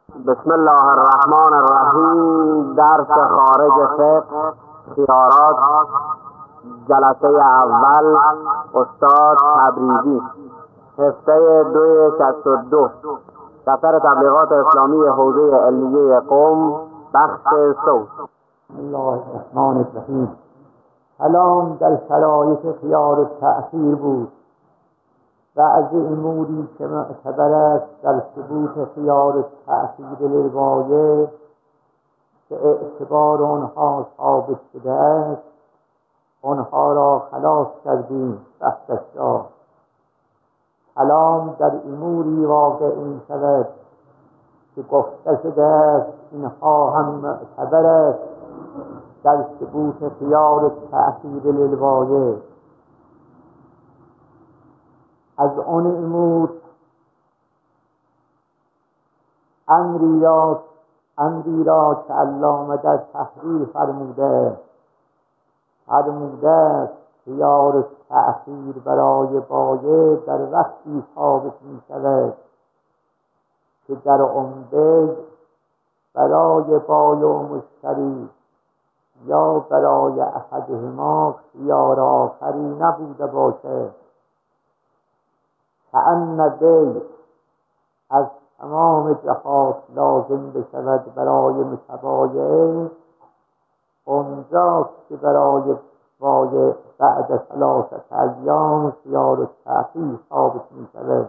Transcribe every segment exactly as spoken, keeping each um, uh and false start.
بسم الله الرحمن الرحیم. درس خارج فقه خیارات، جلسه اول، استاد تبریزی، هفته دوی شست و دو، دفتر تبلیغات اسلامی حوزه علیه قم، بخش صوت. بسم الله الرحمن الرحیم. کلام در شرایط خیار و تأخیر بود. بعض اموری که معتبر است در ثبوت خیار و تأخیر للغایه که اعتبار آنها ثابت شده است، آنها را خلاص کردیم بحثش را. کلام در اموری واقع می شود که گفته شده است اینها هم معتبر است در ثبوت خیار و تأخیر للغایه. از آن امور امری را امری را که علامه در تحریر فرموده فرموده خیار و تأخیر برای بایع در وقتی ثابت می شود که در آن بیع برای بایع و مشتری یا برای احدهما خیار آخری نبوده باشد، کأن بیع از تمام جهات لازم بشود برای متبایع، آنجاست که برای بایع بعد ثلاثة ایام خیار و تأخیر ثابت می شود.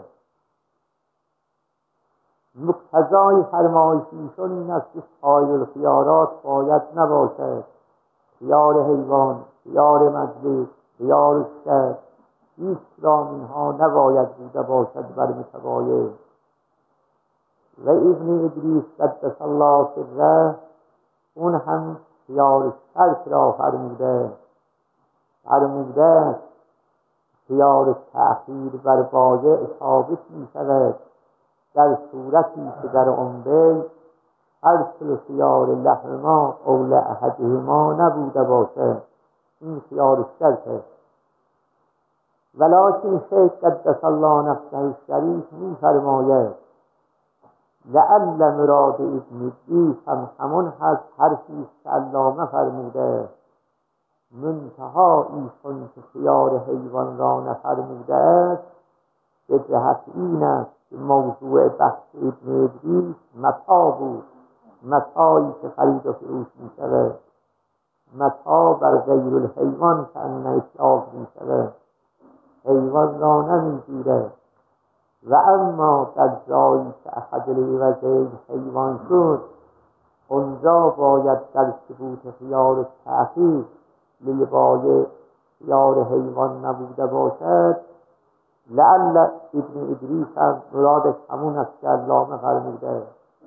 مقتضای فرمایش ایشان این است که سایر الخیارات باید نباشد. خیار حیوان، خیار مجلس، خیار شرط، هیچ کدام اینها نباید بوده باشد بر متبایع. و ابن ادریس قدس الله سره اون هم خیار شرط را فرموده فرموده خیار تأخیر بر بایع ثابت می شود در صورتی که در آن بیع اصل خیار لهما او لاحدهما نبوده باشد. این خیار شرط است. ولکن شیخ قدس الله نفسه الشریف می فرماید لعل مراد ابن ادریس هم همون هست حرفی که علامه فرموده، منتها ایشان که خیار حیوان را نفرموده است به جهت این است که موضوع بحث ابن ادریس متاع بود، متاعی که خرید و فروش می شود، متاع بر غیر الحیوان که ان اطلاق می شود، حیوان را نمیگیره. و اما در جایی که احد العوضین حیوان شد، اونجا باید در ثبوت خیار و تأخیر للبایع خیار حیوان نبوده باشد. لعل ابن ادریس هم مرادش همون است که علامه فرموده.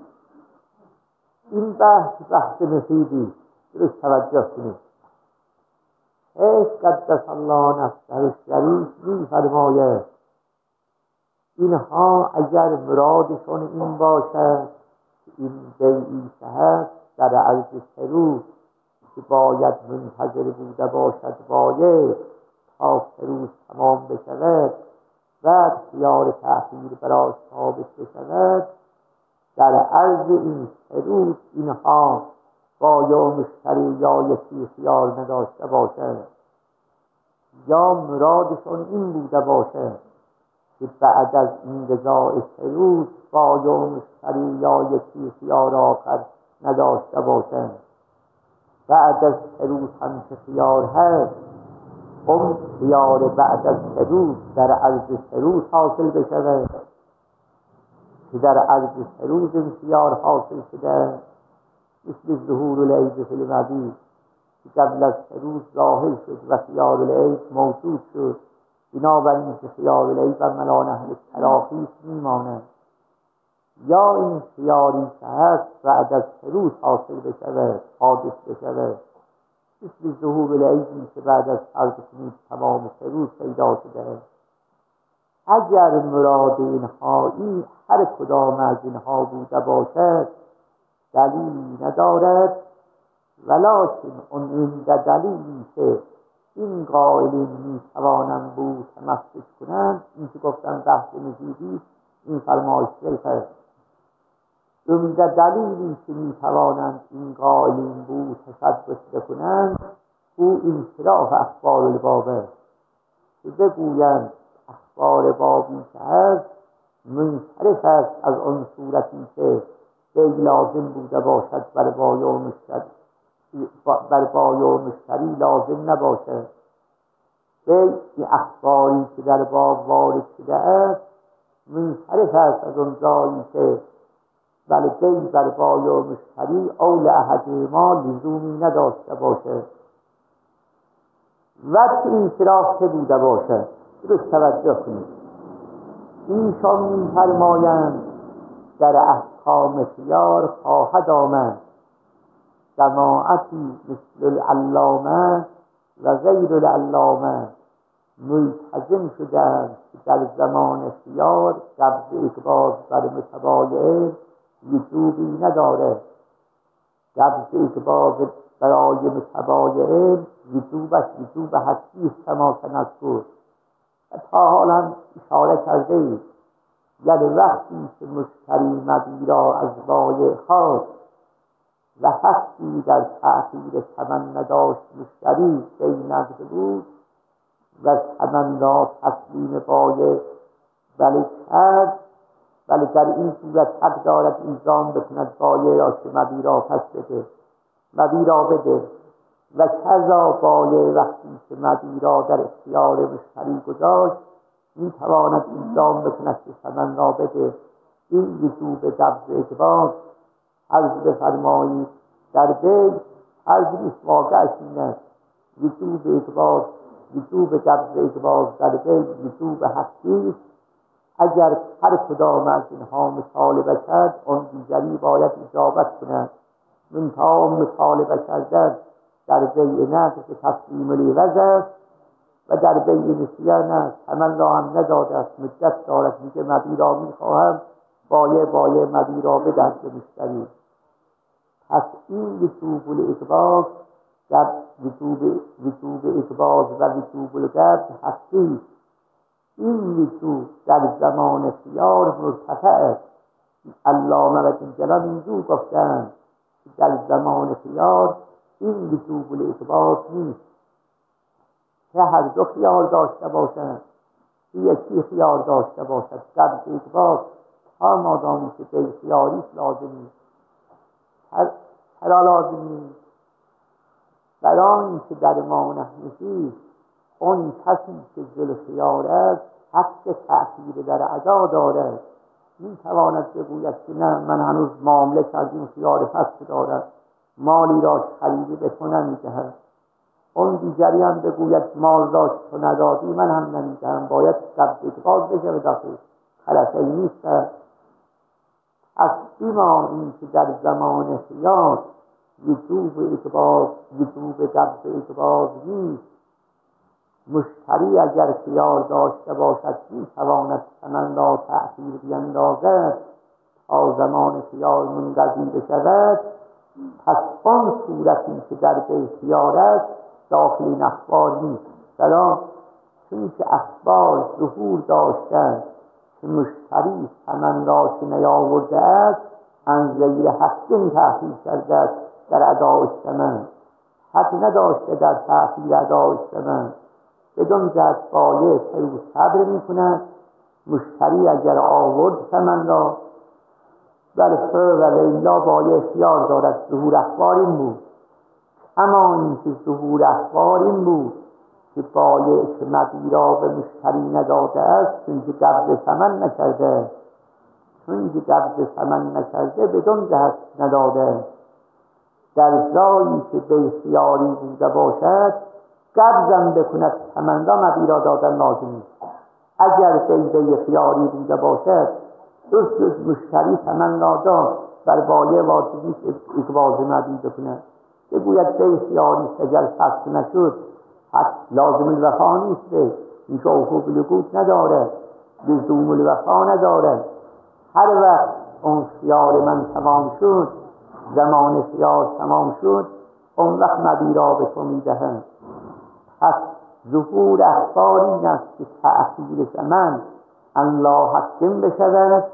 این بحث بحث مفیدی درست توجه کنید. شیخ قدس الله نفسه الشریف می فرماید اینها اگر مرادشون این باشد که این بیعی هست در عرض سه روز که باید منتظر بوده باشد بایع تا سه روز تمام بشود و خیار تأخیر براش ثابت بشود، در عرض این سه روز اینها بایع و مشتری یا یکی خیار نداشته باشد، یا مرادشون این بوده باشد که بعد از این رضای سه روز بایع و مشتری یا یکی خیار آخر نداشته باشد، بعد از سه روز هم که خیار هست اون خیار بعد از سه روز در عرض سه روز حاصل بشود که در عرض سه روز این خیار حاصل شده، مثل ظهور العیب فی المبیت که قبل از سه روز ظاهر شد و خیار العیب موجود شد، بنابراین که خیار العیب و ملان اهل تراخیص میماند، یا این خیاری که هست بعد از سه روز حاصل بشود حادث بشود، مثل ظهور العیبی که بعد از عرض کنید تمام سه روز پیدا شده. اگر مراد اینها این هر کدام از اینها بوده باشد دلیلی ندارد، ولکن اون این دلیلی که این قائلین می توانند بود تمسک کنند، این که گفتن بحث مفیدی این فرمایش شیخ است. عمده دلیلی که میتوانند این قائلین بود تصدق بکنند او انصراف اخبار الباب است که بگویند اخبار بابی که هست منصرف است از آن صورتی که وی لازم بوده باشد بر بایع و مشتری بر بایع و مشتری لازم نباشد. وی این اخباری که در باب وارد شده است منصرف است از آن جایی که بله وی بر بایع و مشتری اول احدهما لزومی نداشته باشد. وقت انصراف که بوده باشد درست توجه کنید. ایشان می‌فرمایند در احکام خیار خواهد آمد جماعتی مثل العلامه و غیر العلامه ملتزم شدند که در زمان خیار قبض اقباض بر متبایع وجوبی نداره. قبض اقباض برای متبایع وجوبش وجوب حسی است کما سنذکر. تا حالا اشاره کرده اید یعنی وقتی که مشتری مبیع را از بایع خواست و حقی در تأخیر ثمن نداشت، مشتری بی نقد بود و ثمن را تسلیم بایع بله کرد، بله در این صورت حق دارد الزام بکند بایع را که مبیع را پس بده، مبیع را بده. و کذا بایع وقتی که مبیع را در اختیار مشتری گذاشت میتواند الزام بکند که ثمن را بده. این وجوب قبض اقباض عرض بفرمایید در بیع عرض نیست، واقعش این است. وجوب اقباض وجوب قبض اقباض در بیع وجوب حقی است. اگر هر کدام از اینها مطالبه کرد آن دیگری باید اجابت کند. منتها مطالبه کردن در بیع نقد تسلیم العوض است و در بیع نسیان است. ثمن را هم نداده است، مدت دارد، میگه مبیع را میخواهم، بایع بایع مبیع را بدهد به مشتری. پس این وجوب الاقباض در وجوب وجوب اقباض و وجوب القبض حقی است. این وجوب در زمان خیار مرتفع است. علامه و جلال اینجور گفتند در زمان خیار این وجوب الاقباض نیست که هر دو خیار داشته باشند، یکی خیار داشته باشد. قبض اقباض تا مادامی که به خیاریش لازم نیست. چرا لازم نیست؟ برای اینکه در مانحنفی اون کسی که ذل خیار است حق تأخیر در ادا دارد. میتواند بگوید که نه من هنوز معامله کردیم خیار فسخ دارد، مالی را خریدی به تو نمیدهم. اون دیگری هم بگوید مال را تو ندادی من هم نمیدهم، باید قبض اقباض بشه به داخل. خلاصه این نیست. از بیما این که در زمان خیار وجوب اقباض وجوب قبض اقباض نیست. مشتری اگر خیار داشته باشد میتواند ثمن را تأخیر بیندازد تا زمان خیار منقضی بشود. پس آن صورتی که در بیع خیار است داخل این اخبار نیست. چرا؟ چون که اخبار ظهور داشتند که مشتری ثمن را که نیاورده است از غیر حق تأخیر کرده است در ادای ثمن، حق نداشته در تأخیر ادای ثمن. بدون جهت بایع سه روز صبر میکند. مشتری اگر آورد ثمن را بله و لیلا بایع اختیار دارد. ظهور اخبار این بود. اما اینکه ظهور اخبار این بود که بایع که مبیع را به مشتری نداده است چون که قبض ثمن نکرده چون که قبض ثمن نکرده بدون جهت نداده. در جایی که به اختیاری بوده باشد قبضم بکند ثمن را مبیع را دادن لازم نیست. اگر به اختیاری بوده باشد دوست دوست مشتری ثمن را داد بر بایع واجب نیست اقباض مبیع بکند. بگوید به اختیاری اگر فسخ نشد حق لازم الوفا نیست، این که حقوق لقوط نداره، لزوم الوفا نداره. هر وقت اون خیار من تمام شد، زمان خیار تمام شد، اون وقت مبیع را به تو میدهند. پس ظهور اخبار این است که تأخیر زمان الله حکم بشود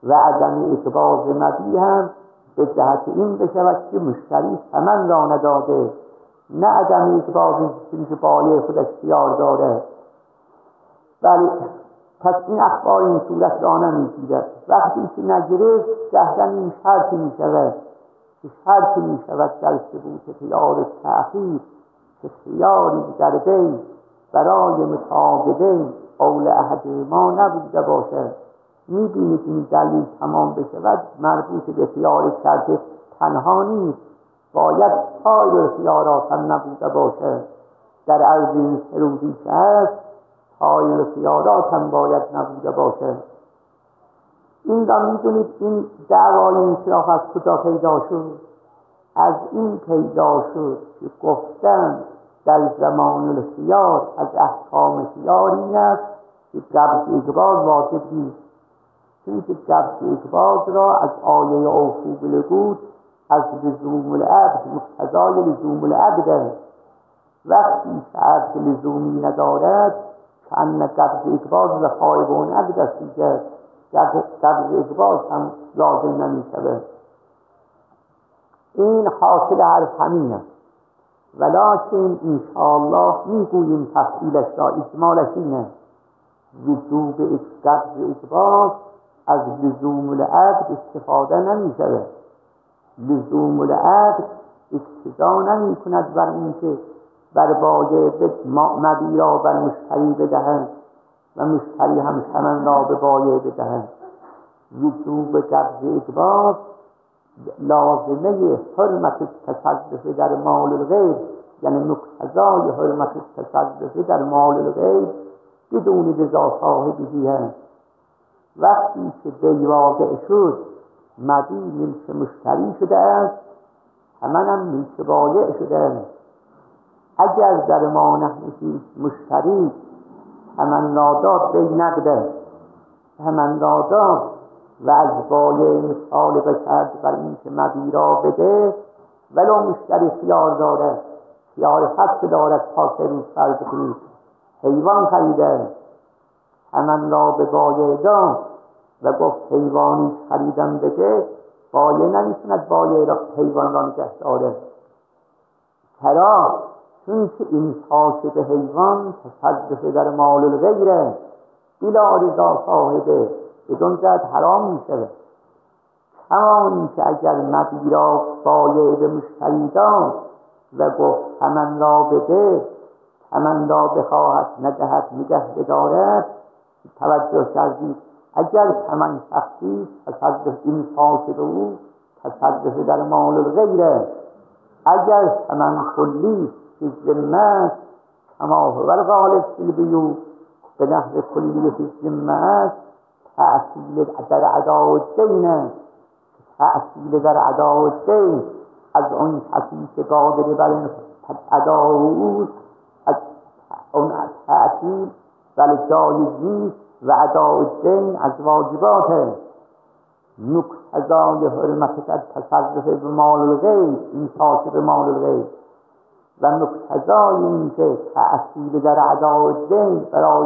و عدم اقباض مبیع هم به جهت این بشود که مشتری ثمن را نداده، نه عدم اقباض چیزی که بایع خود اختیار داره. ولی پس این اخبار این صورت را نمیگیرد. وقتی که نگرفت جهدن این شرط می شود که شرط می شود در ثبوت خیار تأخیر که خیاری در بین برای متعاقدین قول احد ما نبوده باشد. می بینید این دلیل تمام بشود مربوط به خیار شرط تنها نیست، باید سایر خیارات هم نبوده باشد. در عرض این سرودی که هست سایر خیارات هم باید نبوده باشد. این را می دونید این دعوای انصراف از کجا پیدا شد؟ از این پیدا شد که گفتن در زمان الخیار از احکام خیار این است که قبض اقباض واجب نیست، چون که قبض اقباض را از آیه اوفوا بالعقود از لزوم العقد مقتضای لزوم العقد است. وقتی که عقد لزومی ندارد کأن قبض اقباض خایب عقد است دیگر، قبض اقباض هم لازم نمی شود. این حاصل حرف همین است، ولکن انشاءالله میگوییم تفصیلش را. اجمالش اینه وجوب قبض اقباض از لزوم العقد استفاده نمی شود. لزوم العقد اقتضا نمی کند بر اینکه بر بایع مبیع را بر مشتری بدهند و مشتری هم ثمن را به بایع بدهند. وجوب قبض اقباض لازمه حرمت التصرف در مال الغیر، یعنی مقتضای حرمت التصرف در مال الغیر بدون رضا صاحبی هست. وقتی که بی واقع شد مبیع ملک مشتری شده است، ثمن هم ملک بایع شده است. اگر در ما نحن مشتری ثمن را داد بی نقد ثمن را داد و از بایع مطالبه کرد بر این که مبیع را بده، ولو مشتری خیار دارد، خیار فسخ دارد تا سه روز فرض کنید حیوان خریده، ثمن را به بایع داد و گفت حیوانی خریدم بده، بایع نمیتوند بایع را حیوان را نگه داره. چرا؟ چون که این صاحب حیوان تصرف در مال الغیره بلا رضا صاحبه، بدون جهت حرام می شود. همانی که اگر مبیع را بایع به مشتری داد و گفت ثمن را بده، ثمن را بخواهد ندهد نگه بدارد، توجه کردید اگر ثمن شخصی تصرف این صاحب او تصرف در مال الغیره، اگر ثمن کلی که ذمه کما هو الغالب فی البیوع به نحو کلی فی ذمه تأصیل در اداء الدین، تأصیل در اداء الدین از اون کسی که قادر بر اداء او از اون تأصیل ولی جایز نیست و اداء الدین از واجبات. مقتضای حرمت تصرف به مال الغیر این صاحب مال الغیر و مقتضای این که تأصیل در اداء الدین برای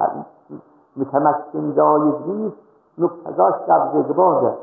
متمکن جایز نیست، مقتضاش قبض اقباض است.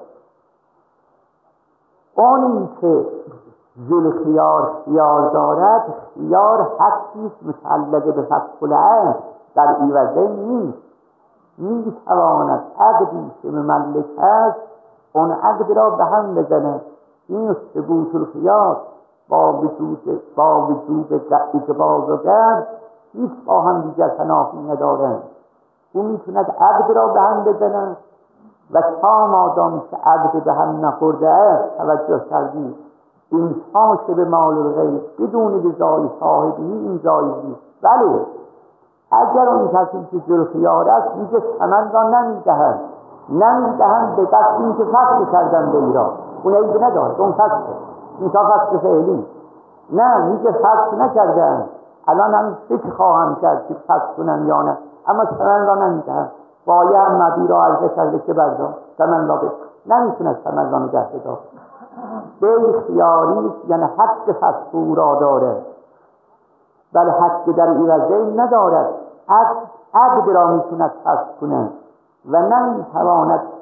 اونی که ذل خیار خیار دارد، خیار حقی متعلق به فسخ العقد در عوضین نیست. می تواند عقدی که مملک است اون عقد را به هم بزند. این ثبوت الخیار با وجود با وجود اقباض و قبض هیچ با هم دیگر تنافی ندارند. او میتوند عقد را به هم بزند و تا مادامی که عقد به هم نخورده است، توجه کردید این صاحب مال الغیر بدون رضای صاحبی این جایز نیست. ولی اگر اون کسی که ذل خیار است میگه ثمن را نمیدهند نمیدهند به قصد این که فسخ کردن به ایران، اون عیب ندارد، اون فسخه، این تا فسخ فعلی نه، میگه فسخ نکردن، الان هم فکر خواهم کرد که فسخ کنن یا نه، اما ثمن را نمیدهند. بایع هم مبیع را عرضه کرده که بردار ثمن را بده، نمیتونه ثمن را نگه بدار. به خیاری یعنی حق فسخ او را داره ولی حق در عوضین ندارد. عقد عقد را میتوند فسخ کنه و نمیتواند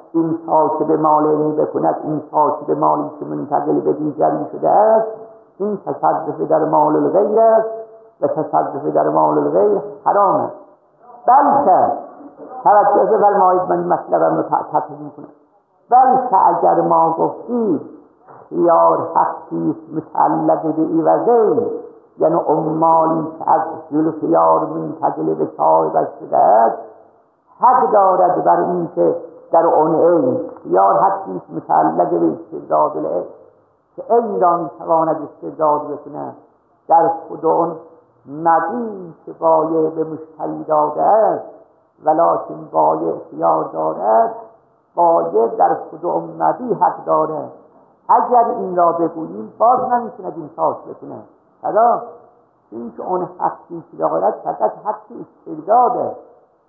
این ساچه به مال این بکند، این ساچه به مالی که منتقل به دیگری شده است، این تصرف در مال الغیر است و تصرف در مال الغیر حرام است. بلکه توجه فرمایید، من این مطلبم رو تفصیل کنم. بلکه اگر ما گفتیم خیار حقی متعلق به عوضین، یعنی امالی که از ذل خیار منتقل به صاحبش شده است، حق دارد بر این که در اون عین خیار حقی متعلق به استرداد العین که عین را میتواند استرداد بکنه در خود اون مبیع که بایع به مشتری داده است، ولکن بایع خیار دارد، بایع در خود اون مبیع حق دارد. اگر این را بگوییم باز نمیتوند این تاش بکنه. حالا این که اون حقی که دارد فقط حقی استرداده،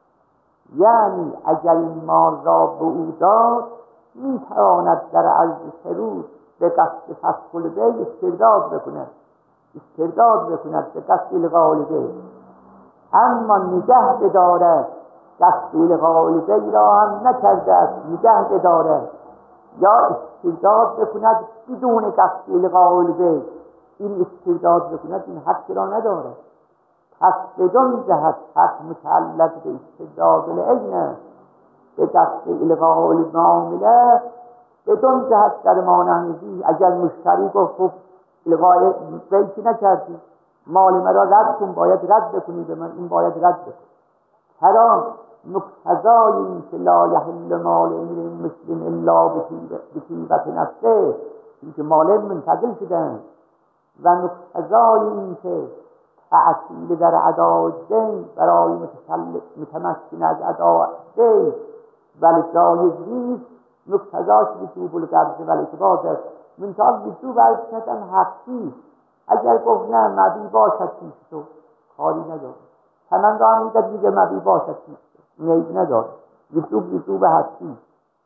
یعنی اگر این مال را به او داد میتواند در عرض سه روز به قصد فسخ البیع استرداد بکند استرداد بکند به قصد الغاء البیع، اما نگه بدارد قصد الغاء البیع را هم نکرده است، نگه بدارد یا استرداد بکند بدون قصد الغاء البیع، این استرداد بکند این حق را ندارد. پس بدون جهت حق متعلق به استرداد العین به قصد الغاء المعامله، بدون جهت در مانندی اگر مشتری گفت خب الغاء بیع نکردی، مال مرا رد کن، باید رد بکنی به من، این باید رد بکن. چرا؟ مقتضای این که لا یحل مال امرئ مسلم الا بطیبة نفسه، این که مال منتقل شدن، و مقتضای این که تعطیل در اداء دین برای متمکن از اداء دین ولی جایز نیست، مقتضاش وجوب القبض ولی اقباض است. منتها وجوب عرض کردن حقی، اگر گفت نه مبیع باشد پیش تو کاری نداره، چنان را هم میگه دیگه مبیع باشد پیش تو نیب نداره، وجوب وجوب حقی.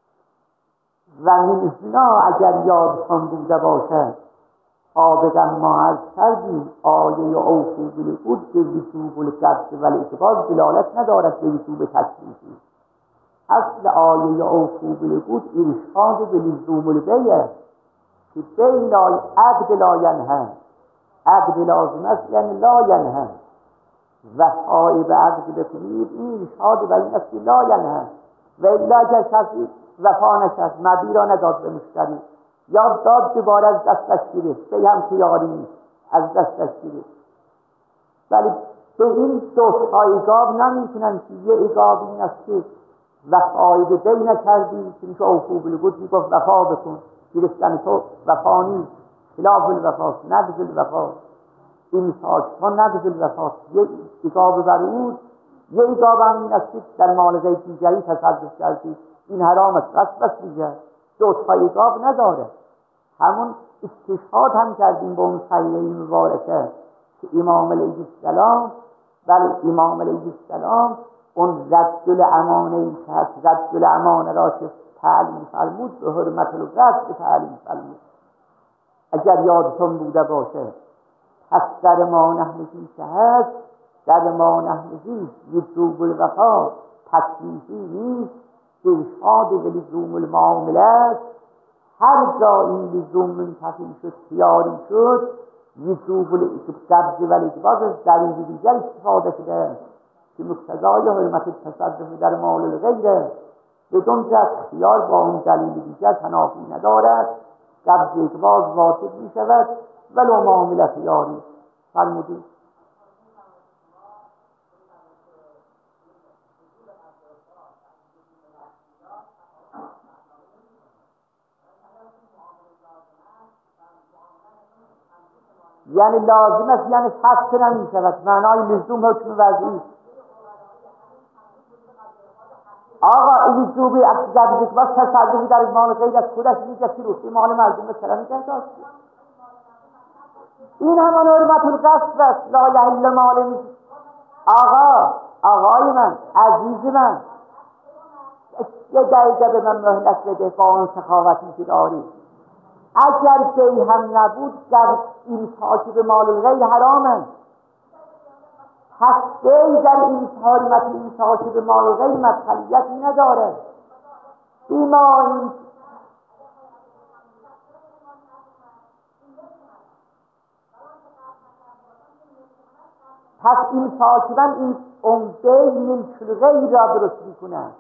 و من هنا اگر یادتان بوده باشد سابقا ما عرض کردیم آیه اوفوا بالعقود که وجوب القبض ولی اقباض دلالت ندارد به وجوب تکلیفی. اصل آیه اوفوا بالعقود ارشاد به لزوم البیع که بین عقد لا ینهی، عقد لازم است یعنی لا ینهی، وفای به عقد بکنید این ارشاد به این است که لا ینهی، و الا اگر کسی وفا نکرد مبیع را نداد به مشتری یا داد دوباره از دستش گرفت، به هم خیاری نیست از دستش گرفت، ولی به این دو ایقاب نمیتونن که یه ایقاب این است که وفای به بی نکردی، چون که اوفوا بالعقود میگفت وفا بکن، گرفتن تو وفا نیست، خلاف الوفا نقض الوفا، این ساکتا نقض الوفا، یه ایقاب بر او، یه ایقاب هم این است که در مال غیر دیگری تصرف کردی، این حرام است، قصد است دیگر، دو تا ایقاب نداره. همون استشهاد هم کردیم به اون صحیحه مبارکه که امام علیه السلام، بله امام علیه السلام اون رد الامانه که هست، رد الامانه را که تعلیم فرمود به حرمت القصد تعلیم فرمود. اگر یادتون بوده باشه پس در ما نحنفی که هست، در ما نحنفی وجوب الوفا تکلیفی نیست، ارشاد به لزوم المعامله است. هر جا این لزوم منتفی شد خیاری شد وجوب القبض و الاقباض از دلیل دیگر استفاده شده که مقتضای حرمت التصرف در مال الغیر، بدون جهت خیار با اون دلیل دیگر تنافی ندارد، قبض اقباض واجب می شود ولو معامله خیاری. فرمودید یعنی لازم است، یعنی فسخ نمی شود، معنای لزوم حکم وضعی. آقا این وجوبی اگر یک بس تصرفی در مال غیر از خودش میگه که روحی مال مردم به سلام نگه داشت، این همان حرمت القصد است. لا یحل مال می آقا آقای من عزیز من یه دقیقه به من مهلت بده با اون سخاوتی که داری. اگر بی هم نبود در این تاکید مال الغیر حرامه، پس بی در این حرمت این تاکید مال الغیر مدخلیتی نداره. بیما این پس این ساکبن این اون بین غیر را درست میکنن.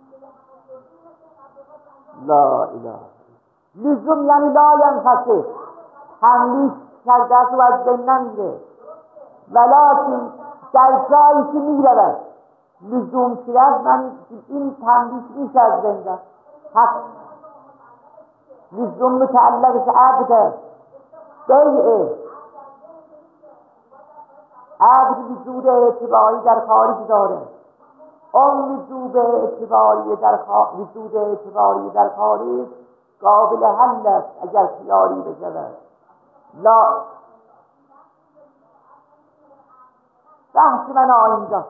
لا اله لزوم یعنی لا ینفسه، تملیک کرده است و از بین نمیره، ولیکن در جایی که میرود لزوم کرد من این تملیک میشه از بین رفت. حق لزوم متعلقش عبده بیعه، عبد وجود اعتباری در خارج داره، اون وجود اعتباری در خارج وجود اعتباری در خارج قابل حل است اگر خیاری بشود. لا بحث من آینجا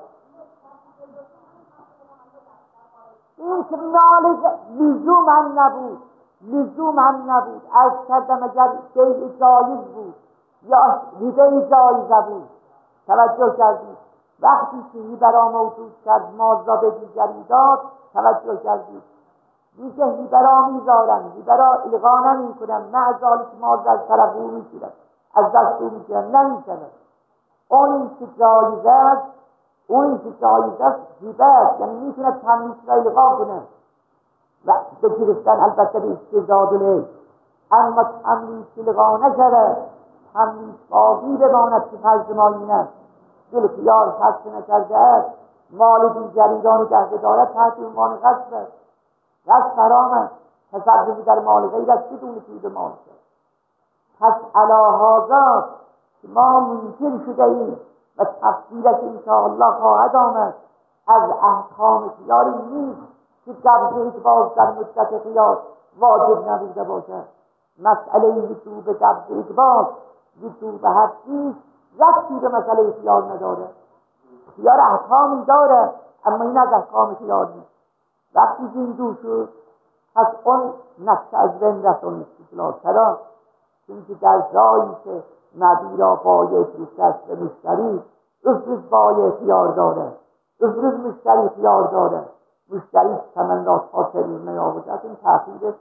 این که مال لزوم هم نبود، لزوم هم نبود از کردم اگر بیع جایز بود یا هبه جایز بود. توجه کردید وقتی که هیبرا موجود کرد مال را به دیگری داد، توجه کردید دیگه هیبرا میذارن، هیبرا الغا نمی کنن، معذالی که مال از طرف او میگیرن، از دست او میگیرن، نمیشن. اونی که جایز است، اونی که جایز است هیبه است، یعنی میتونه تملیک را الغا کنه و بگرفتن البته به استزاد له، اما تملیک الغا نشده، تملیک باقی بماند که فرض ما این است دل خیار خصف نکرده است، مال دیگری را نگه دارد تحت عنوان غصب است. غصب حرام است، تصرفی در مال غیر است بدون سود مال است. پس علی هذا که ما منکر شده ایم و تفصیلش انشاءالله خواهد آمد از احکام خیاری نیست که قبض اقباض در مدت خیار واجب نبوده باشد. مسئله وجوب قبض اقباض وجوب حقی ربطی به مسئله خیار نداره. خیار احکامی داره اما این از احکام خیار نیست. وقتی که این دو شد پس اون نقش از بین رفت اون استدلال. چرا؟ چونکه در جایی که مبیع را بایع فروخته است به مشتری، افرض بایع خیار داره، افرض مشتری خیار داره، مشتری ثمن را تا سه روز نیاورده است، این تأخیر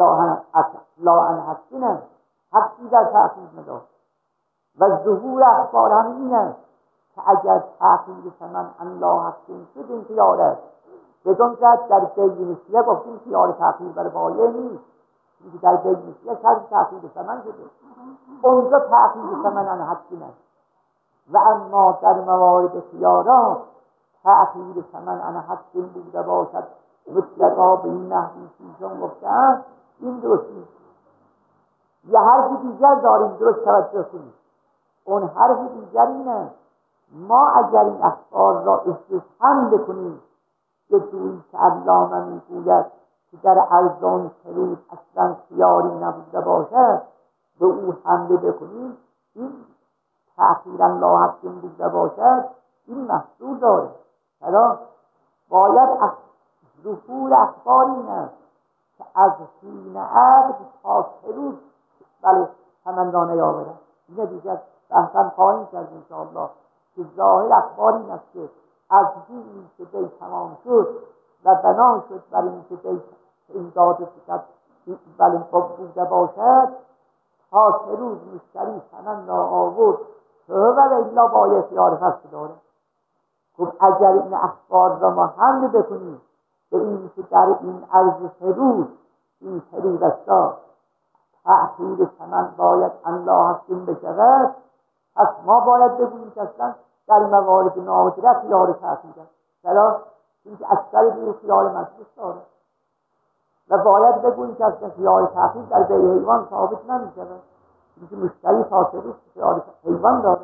لاعن حقینه، حقی در تأخیر نداشت. و ظهور اخبار هم این است که اگر تأخیر ثمن ان لا حقین شد این خیار است. بدون جد در بیع نسیه گفتیم خیار تأخیر برای بایع نیست، اینکه در بیع نسیه شرط تأخیر ثمن شده، اونجا تأخیر ثمن ان حقین است. و اما در موارد خیارات تأخیر ثمن ان حقین بوده باشد مطلقا به این نحوی چیزان گفتن، این درست نیست. یه حرف دیگر داریم درست توجه کنید. اون حرف دیگر اینه ما اگر این اخبار را استفهام بکنیم که جویی که علامه میگوید که در ارزان شروط اصلا خیاری نبوده باشد به او حمله بکنیم، این تأخیرا لا حقین بوده باشد، این محصول داره. چرا؟ باید ظهور اخبار این است که از حین عقد تا سه روز بله همندانه یاورد. این دیگر بحثا خواهیم کرد انشاءالله که ظاهر اخبار این است که از حین که دی تمام شد و بنا شد برای این که دی امداد فکر بله بوده باشد تا سه روز مشتری ثمن را آورد و الا باید خیار خصف داره. خب اگر این اخبار را ما حمل بکنیم به این که در این عرض سه روز این سه روز است تأخیر ثمن باید ان لا حقین بشود، پس ما باید بگوییم که اصلا در موارد نادره خیار تأخیر است. چرا؟ چونکه اکثر دور خیار مجلس داره و باید بگوییم که اصلا خیار تأخیر در بیع حیوان ثابت نمی‌شود، چونکه مشتری تا سه روز خیار حیوان داره.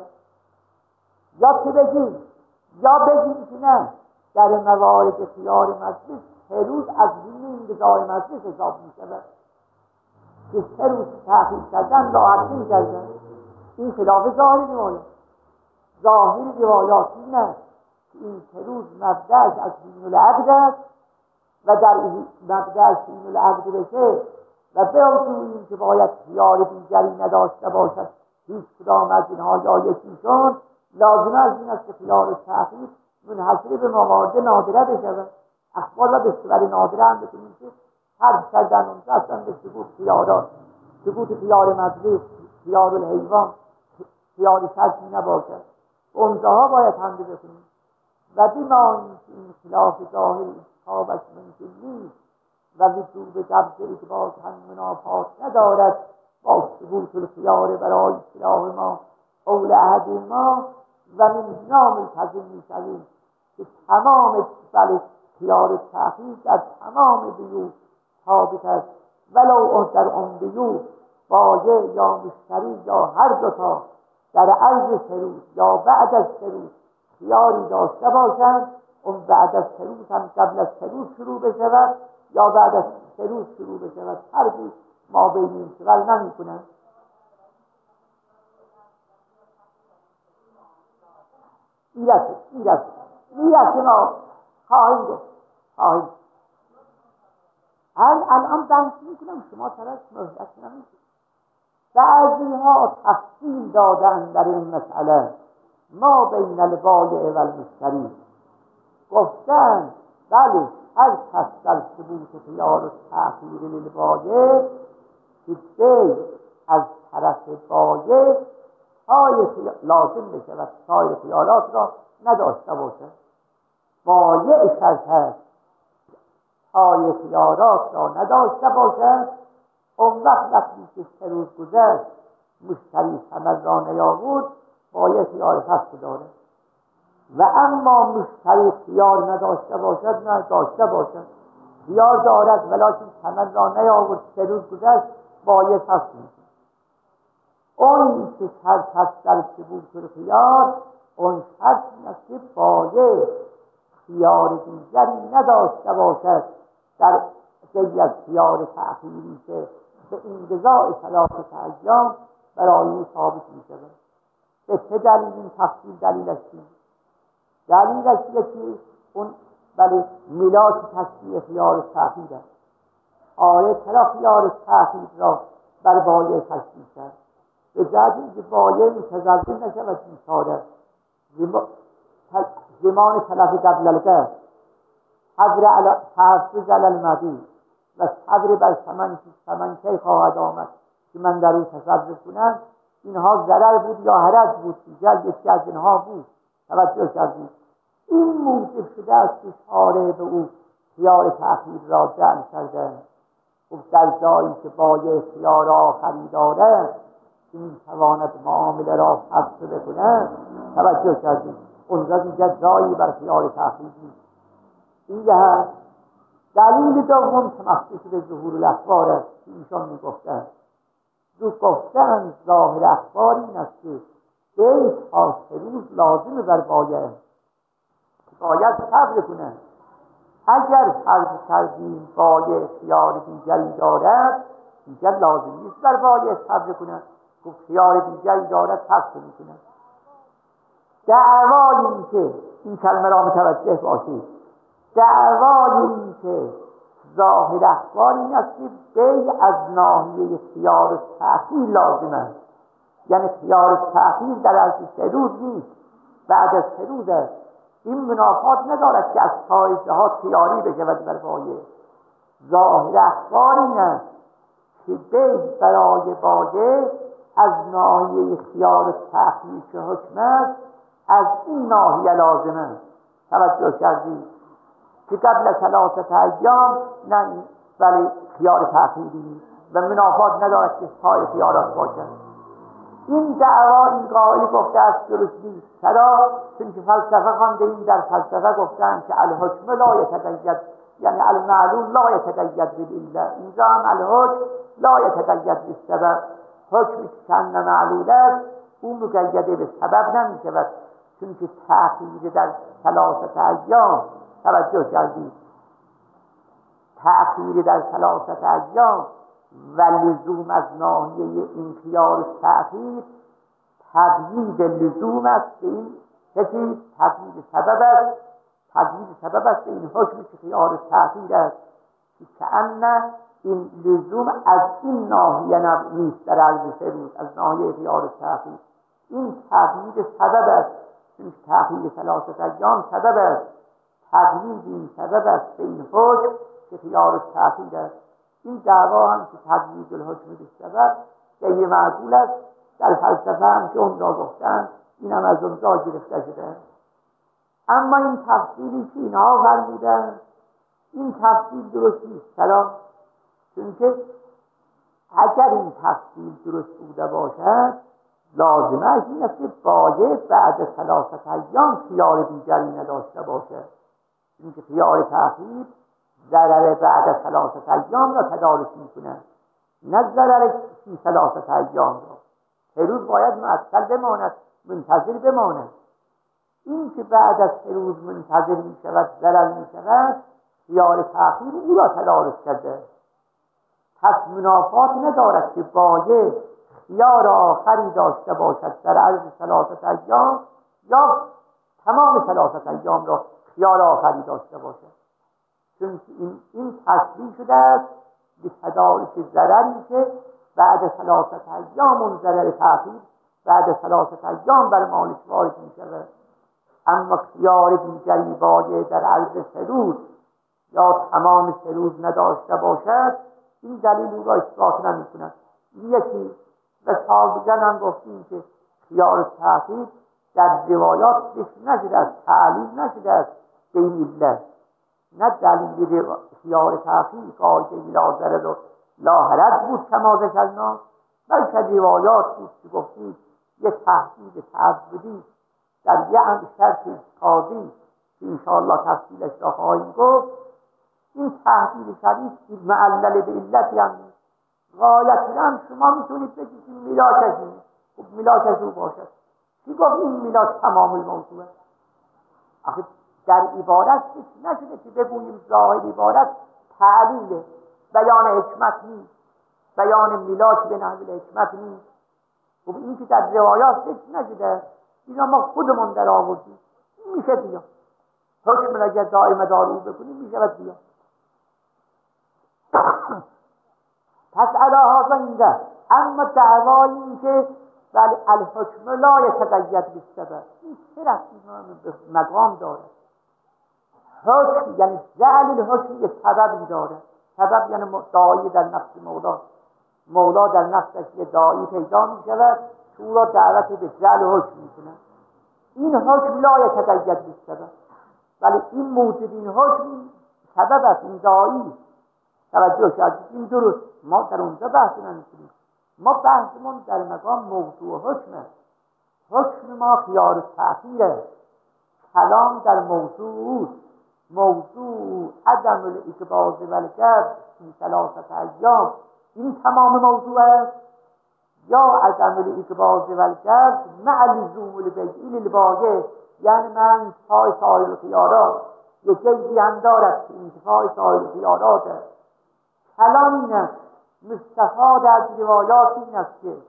یا که بگیم یا بگیم که نه در موارد خیار مجلس سه روز از این انقضای مجلس حساب می‌شود که سه روز تأخیر کردن لا حقین کردن. این خلاف ظاهر روایات. ظاهر روایات این است که این سه روز مبدأش از حین العقد است و در مبدأش حین العقد بشه و به این که باید خیار دیگری نداشته باشد هیچ کدام از اینها یا یکیشون، لازم از این است که خیار تأخیر منحصر به موارد نادره بشود. اخبار را به صورت نادره هم بکنیم که حرف کردن و رفتن به سقوط خیارات، سقوط خیار مجلس، خیار الحیوان، خیار شرطی نباشد. امضاها باید حمده بکنیم و بیما این خلاف ظاهر اصحابش ممکن نیست و وجوب قبض اقبال هم منافات ندارد با ثبوت الخیار برای اصلاح ما قول احد ما و من نام التزم میشویم که تمام بله خیار تأخیر در تمام بیو ثابت است، ولو در اون بیو بایع یا مشتری یا هر دوتا در عرض سه روز یا بعد از سه روز خیاری داشته باشند، اون بعد از سه روز هم قبل از سه روز شروع بشود یا بعد از سه روز شروع بشود، فرقی ما بین این شغل نمی کنند. میرسه میرسه میرسه ما خواهیم گفت خواهیم هر الان بحث میکنم شما طرف مهلت نمیشه. بعضی ها تفصیل دادن در این مسئله ما بین البایع و المشتری، گفتن بله هر کس در ثبوت خیار و تأخیر للبایع که بی از طرف بایع های لازم بشه و سایر خیارات را نداشته باشه. بایع شرط هست های خیارات را نداشته باشه، اون وقت وقتی که سه روز گذشت مشتری ثمر را نیاورد بایع خیار فسخ داره. و اما مشتری خیار نداشته باشد نه داشته باشد خیار دارد ولیکن ثمر را نیاورد سه روز گذشت بایع فسخ میشه. اون که شرط هست در ثبوت خیار اون شرط است که بایع خیار دیگری نداشته باشد در غیر از خیار تأخیری که به انقضاء ثلاثه ایام برای او ثابت می شود. به چه دلیل این تفصیل دلیلش چیست؟ دلیلش یکی اون بله ملاک تشریع خیار تأخیر است. آره چرا خیار تأخیر را بر بایع تشریع کرد؟ به جهتی که بایع متزلزل نشود بیچاره زمان تلف قبل القبض، صبر تحفظ علی المبیع و صبر بر ثمن ثمن کی خواهد آمد که من در او تصرف کنم، اینها ضرر بود یا حرج بود؟ دیگر یکی از اینها بود. توجه کردید این موجب شده است که شارع به او خیار تأخیر را جعل کرده. و در جایی که بایع خیار آخری داره که میتواند معامله را فسخ بکنه، توجه کردید اونجا دیگر جایی بر خیار تأخیر نیست. این هست دلیل دوم که مخصوص به ظهور الاخبار است که ایشان میگفتند. دو گفتن ظاهر اخبار این است که بیع تا سه روز لازم بر بایع باید صبر کنه. اگر فرض کردیم بایع خیار دیگری دارد دیگر لازم نیست بر بایع صبر کنه، گفت خیار دیگری دارد فسخ میکنه. دعوای این که این کلمه را متوجه باشید، دعوای این که ظاهر اخبار این است که بیع از ناحیه خیار تأخیر لازم است، یعنی خیار تأخیر در از سه روز نیست بعد از سه روز است. این منافات ندارد که از سایزه ها خیاری بشود بر بایع. ظاهر اخبار این است که بیع برای بایع از ناحیه خیار تأخیر که حکم است از این ناحیه لازم است. توجه کردید که قبل از ثلاثه ایام نه ولی خیار تأخیری و منافات ندارد که سایر خیارات باشد. این دعوا این قائل گفته است درست نیست. چرا؟ چون که فلسفه خوانده این در فلسفه گفتن که الحکم لا یتقید، یعنی المعلول لا یتقید بالعله. اینجا هم الحکم لا یتقید بالسبب. حکم که معلول است او مقیده به سبب نمی شود، چون که تأخیر در ثلاثه ایام، توجه کردید تأخیر در ثلاثه ایام و لزوم از ناحیه این خیار تأخیر تقیید لزوم است به این کسی تقیید سبب است، تقیید سبب است به این حکم که خیار تأخیر است که کأن این لزوم از این ناحیه نیست در عرض سه روز از ناحیه خیار تأخیر. این تقیید سبب است، چون تأخیر ثلاثه ایام سبب است، تقیید این سبب است به این حکم که خیار تأخیر است. این دعوا هم که تبیید الحکم بالسبب غیر معقول است، در فلسفه هم که اون را گفتن این هم از اونجا گرفته شده. اما این تفصیلی که اینها فرمودن این تفصیل درست نیست. چرا؟ چون که اگر این تفصیل درست بوده باشد لازمش این است که باید بعد ثلاثت ایام خیار دیگری نداشته باشد، چون که خیار تأخیر ضرر بعد ثلاثت ایام را تدارک میکنه، نه ضرر فی ثلاثت ایام را. سه روز باید معطل بماند، منتظر بماند. این که بعد از سه روز منتظر می شود ضرر می شود، خیار تأخیر او را تدارک کرده. پس منافات ندارد که باید خیار آخری داشته باشد در عرض ثلاثت ایام یا تمام ثلاثت ایام را خیار آخری داشته باشد، چون این این تصریح شده است به تدارک ضرری که بعد ثلاثت ایام اون ضرر تأخیر بعد ثلاثت ایام بر مالک وارد می شود. اما خیار دیگری باید در عرض سه روز یا تمام سه روز نداشته باشد، این دلیل او را اثبات نمی کند. یکی و سابقا هم گفتیم که خیار تأخیر در روایات ذکر نشده است، تعلیل نشده است به این علت، نه دلیل خیار تأخیر قاعده لا ضرر و لا حرج بود کما ذکرنا، بلکه روایات بود که گفتیم یک تهدید تعبدی در یه شرط قاضی که انشاءالله تفصیلش را خواهیم گفت. این تهدید شدید که معلل به علتی هم غایت هم شما میتونید بگید این میلاکش این خب میلاکش او باشد، کی گفت این میلاک تمام الموضوع؟ آخه در عبارت نشده که بگوییم ظاهر عبارت تعلیل بیان حکمت نیست، بیان میلاک به نحو حکمت نیست. خب این که در روایات ذکر نشده، اینا ما خودمون در آوردیم، میشه بیا حکم را اگر دائم دارو بکنیم میشه بیا. پس علاها اینده. اما دعوای این که بل الحکم لا یتقید بالسبب، این چه رفتی به مقام داره؟ حکم یعنی جعل الحکم یه سببی داره. سبب یعنی داعی در نفس مولا، مولا در نفسش یه داعی پیدا می شود که او را دعوت به جعل حکم می کنه. این حکم لا یتقید بالسبب، ولی این موجود این حکم سبب است، این داعی. توجه شد این درست. ما در اونجا بحث نمی‌کنیم، ما بحثمون در مقام موضوع حکمه. حکم ما خیار تأخیره، کلام در موضوع موضوع عدم الاقباض والجبر فی ثلاثت ایام، این تمام موضوع است، یا عدم الاقباض والجبر مع لزوم البیع للبایع، یعنی من انتفاع سایر الخیارات یک جیدی هم دارد که انتفاع سایر الخیارات است. کلام این است، مستفاد از روایات این است که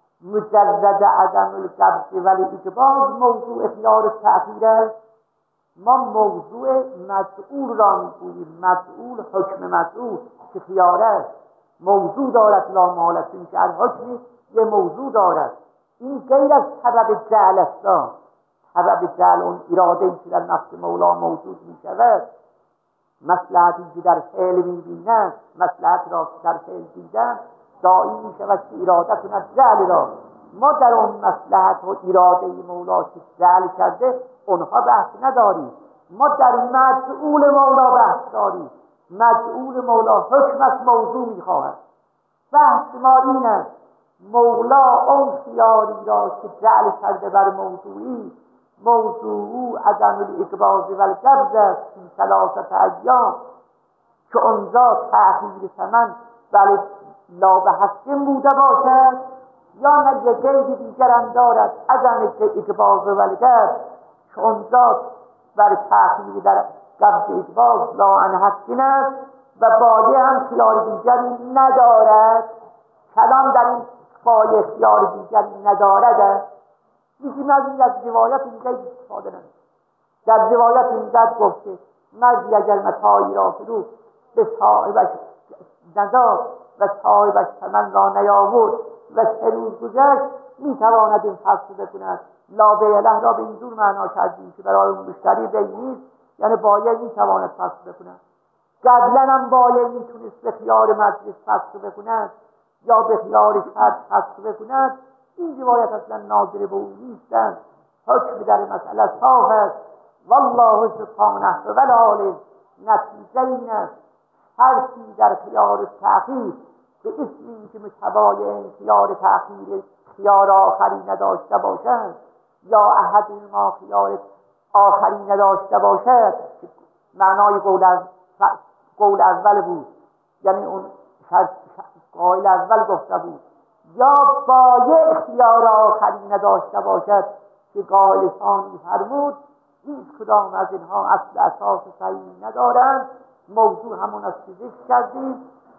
مجرد عدم القبض ولی اقباض موضوع خیار تأخیر است. ما موضوع مسئول را میگوییم، مسئول حکم مسئول که خیار است، موضوع دارد لا محالة، این که هر حکمی یه موضوع دارد. این غیر از سبب جعل است. سبب جعل اون اراده‌ای که در نفس مولا موجود می شود، مصلحتی که در فعل می بیند، مصلحت را در فعل دیدن داعی می شود که اراده کند جعل را. ما در اون مصلحت و اراده مولا که جعل کرده اونها بحث نداریم، ما در مدعول مولا بحث داریم. مدعول مولا حکم از موضوع می خواهد. بحث ما این است مولا اون خیاری را که جعل کرده بر موضوعی، موضوع عدم الاقباض والقبض است فی ثلاثت ایام، که اونجا تأخیر ثمن بله لا به حسن بوده باشد، یا نه یک قید دیگر هم دارد عدم اقباض والقبض، که اونجا بر تأخیر در قبض اقباض لا عن حسن است و بایع هم خیار دیگری ندارد. کلام در این بایع خیار دیگری ندارد. میگیم از این از روایت این قید استفاده نمید. در روایت این قید گفته مردی اگر متاعی را فرو به صاحبش نداد و صاحبش ثمن را نیاورد و سه روز گذشت، میتواند این فصل بکند. لا بیع له را به این جور معنا کردیم که برای اون مشتری بیع نیست، یعنی بایع میتواند فصل بکند. قبلا هم بایه میتونست به خیار مجلس فصل بکند یا به خیار شرط فصل بکند. این روایت اصلا ناظر به او نیستند. حکم در مسئله صاف است. والله سبحانه و تعالی. نتیجه این است شرطی در خیار تأخیر به اسم اینکه متباین خیار تأخیر خیار آخری نداشته باشند یا احد ما خیار آخری نداشته باشد، معنای قول از قول اول بود، یعنی اون شرط قائل اول گفته بود، یا بایع خیار آخری نداشته باشد که قائل ثانی فرمود. هیچ کدام از اینها اصل اساس صحیح ندارند. موضوع همون است که ذکر کردیم.